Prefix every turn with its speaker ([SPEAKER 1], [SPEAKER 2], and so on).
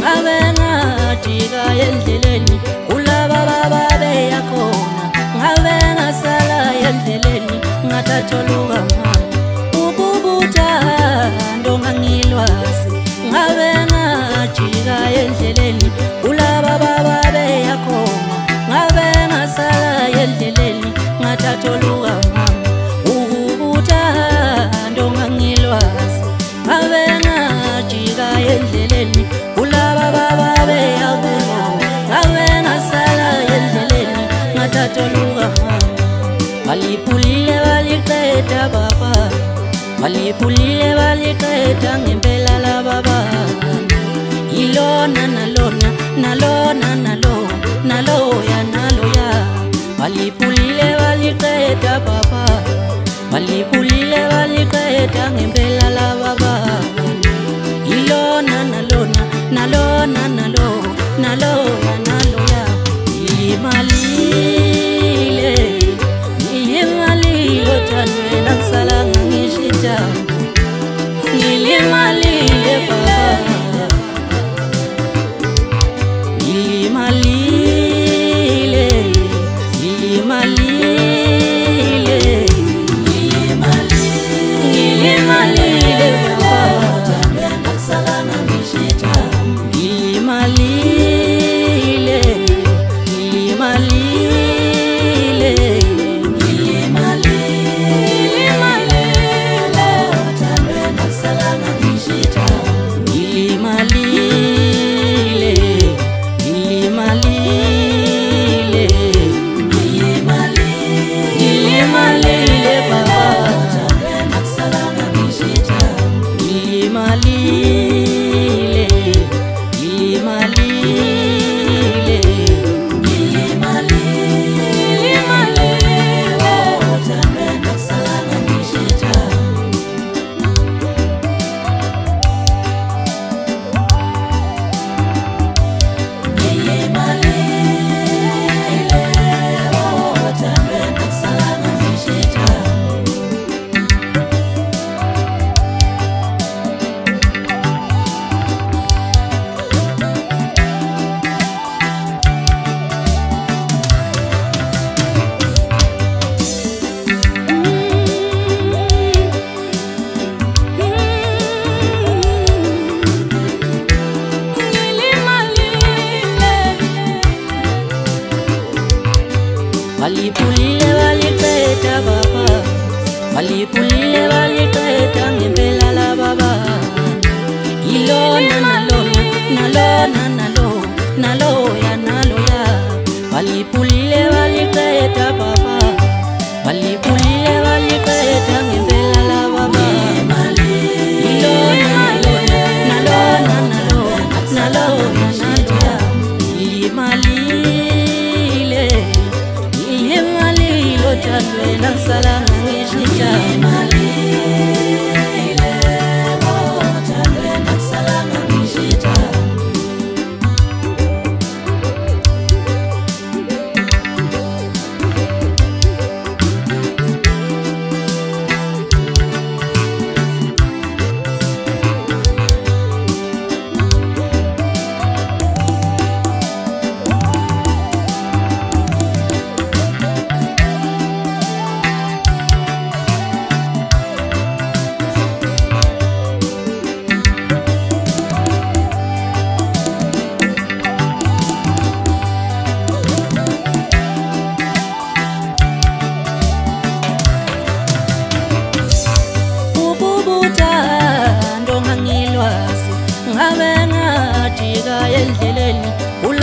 [SPEAKER 1] ngabe ngajika endleleni kulaba babeya khona, ngabe ngasala endleleni ngatatsholuka mama ukubuta ndongangilwazi, ngabe ngajika endleleni kulaba babeya khona, ngabe ngasala endleleni ngatatsholuka mama ukubuta ndongangilwazi, ngabe ngajika endleleni kulaba babeya khona, ngabe ngasala endleleni ngatatsholuka mama. Balipulile baliqeda baba, balipulile baliqeda ngempela la baba, ilona nalona nalona nalo naloya naloya. Balipulile baliqeda baba, balipulile baliqeda ngempela la baba, ilona nalona nalona nalo naloya naloya. Ngilimali othandwe nakusala ngangishita, ngilimalile baba, ngilimalile, ngilimalile, ngilimalile baba, othandwe nakusala ngangishita, ngilimalile, ngilimalile, balipulile baliqeda baba, balipulile baliqeda ngempela la baba, ilona nalona nalona nalo naloya naloya. Balipulile baliqeda baba, balipulile baliqeda ngempela la baba, ilona nalona nalona nalo naloya naloya. Ilimalile, ilimalile othandwe nakusala ngangishita, ilimalile othandwe nakusala ngangishita. Ngabe ngajika endleleni